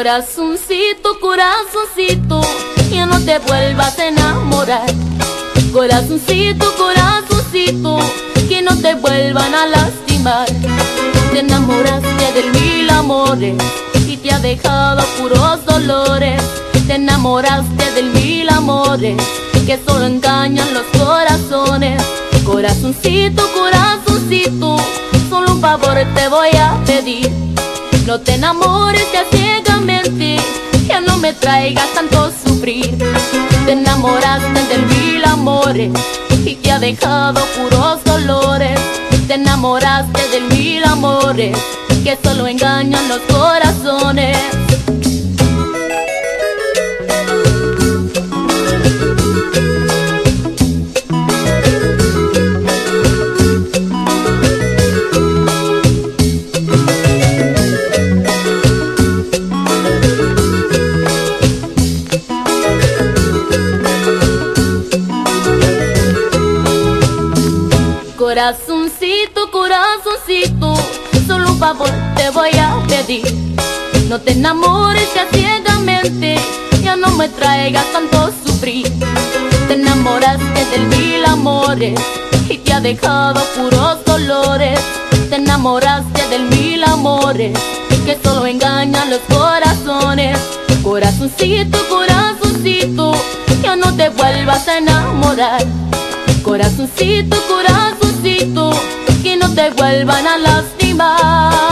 Corazoncito, corazoncito, ya no te vuelvas a enamorar. Corazoncito, corazoncito, que no te vuelvan a lastimar. Te enamoraste de mil amores y te ha dejado puros dolores. Te enamoraste de mil amores que solo engañan los corazones. Corazoncito, corazoncito, solo un favor te voy a pedir. No te enamores ya ciegamente, ya no me traigas tanto sufrir. Te enamoraste de mil amores y te ha dejado puros dolores. Te enamoraste de mil amores que solo engañan los corazones. Corazoncito, corazoncito, solo un favor te voy a pedir. No te enamores ya ciegamente, ya no me traigas tanto sufrir. Te enamoraste de mil amores y te ha dejado puros dolores. Te enamoraste de mil amores que solo engañan los corazones. Corazoncito, corazoncito, ya no te vuelvas a enamorar. Corazoncito, corazoncito, que no te vuelvan a lastimar.